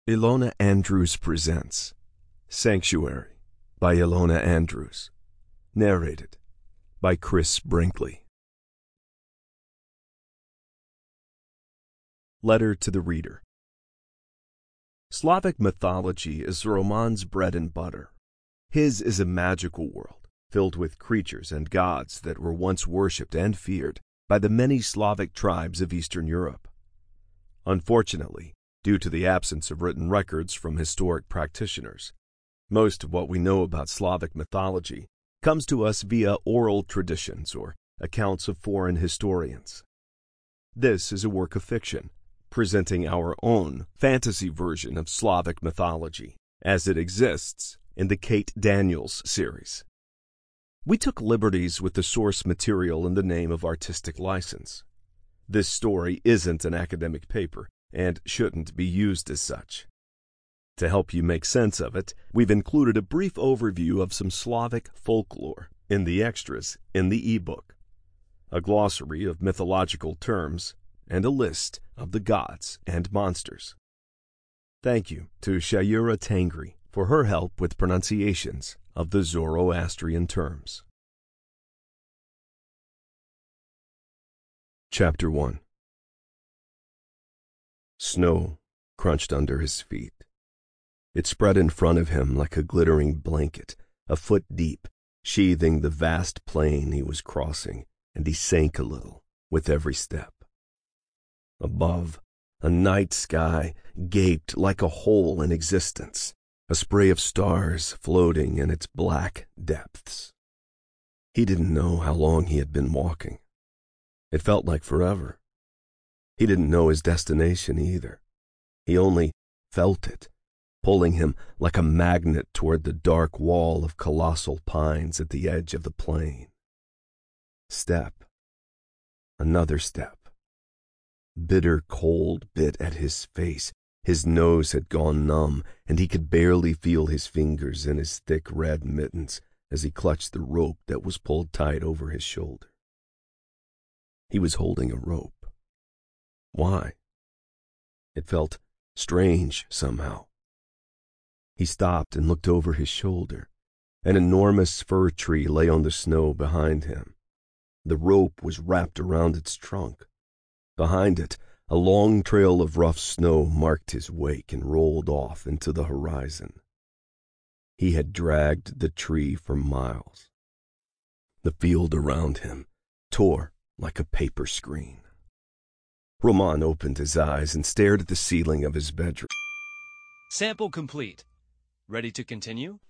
Ilona Andrews presents Sanctuary by Ilona Andrews. Narrated by Chris Brinkley. Letter to the Reader. Slavic mythology is Roman's bread and butter. His is a magical world, filled with creatures and gods that were once worshipped and feared by the many Slavic tribes of Eastern Europe. Unfortunately, due to the absence of written records from historic practitioners, most of what we know about Slavic mythology comes to us via oral traditions or accounts of foreign historians. This is a work of fiction, presenting our own fantasy version of Slavic mythology as it exists in the Kate Daniels series. We took liberties with the source material in the name of artistic license. This story isn't an academic paper and shouldn't be used as such. To help you make sense of it, we've included a brief overview of some Slavic folklore in the extras in the ebook, a glossary of mythological terms, and a list of the gods and monsters. Thank you to Shayura Tangri for her help with pronunciations of the Zoroastrian terms. Chapter 1. Snow crunched under his feet. It spread in front of him like a glittering blanket, a foot deep, sheathing the vast plain he was crossing, and he sank a little with every step. Above, a night sky gaped like a hole in existence, a spray of stars floating in its black depths. He didn't know how long he had been walking. It felt like forever. He didn't know his destination either. He only felt it, pulling him like a magnet toward the dark wall of colossal pines at the edge of the plain. Step. Another step. Bitter cold bit at his face. His nose had gone numb, and he could barely feel his fingers in his thick red mittens as he clutched the rope that was pulled tight over his shoulder. He was holding a rope. Why? It felt strange somehow. He stopped and looked over his shoulder. An enormous fir tree lay on the snow behind him. The rope was wrapped around its trunk. Behind it, a long trail of rough snow marked his wake and rolled off into the horizon. He had dragged the tree for miles. The field around him tore like a paper screen. Roman opened his eyes and stared at the ceiling of his bedroom. Sample complete. Ready to continue?